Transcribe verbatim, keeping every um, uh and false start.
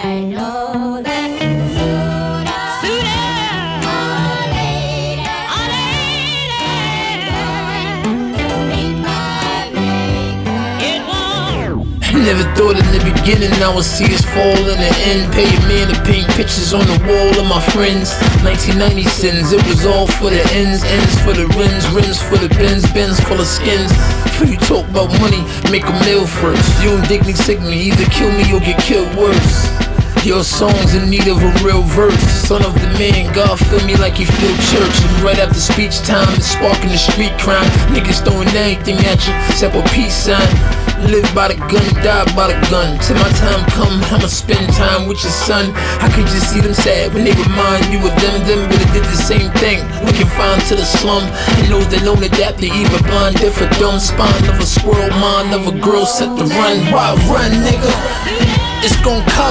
I know that sooner, sooner, or later, or later, I'm going to meet my maker. It won't. Never thought in the beginning I would see us fall in the end. Pay a man to paint pictures on the wall of my friends. nineteen ninety sins, it was all for the ends. Ends for the rims, rims for the bins, bins full of skins. Before you talk about money, make a meal first. You don't dig me, sick me, either kill me or get killed worse. Your song's in need of a real verse. Son of the man, God feel me like he feel church. And right after speech time, it's sparking the street crime. Niggas throwing anything at you, except a peace sign. Live by the gun, die by the gun. Till my time come, I'ma spend time with your son. I could just see them sad when they remind you of them. Them really did the same thing, we confined to the slum. And those that don't adapt, they either blind, deaf or dumb. Spine of a squirrel, mind of a girl set to run. Why run, nigga? It's gon' cost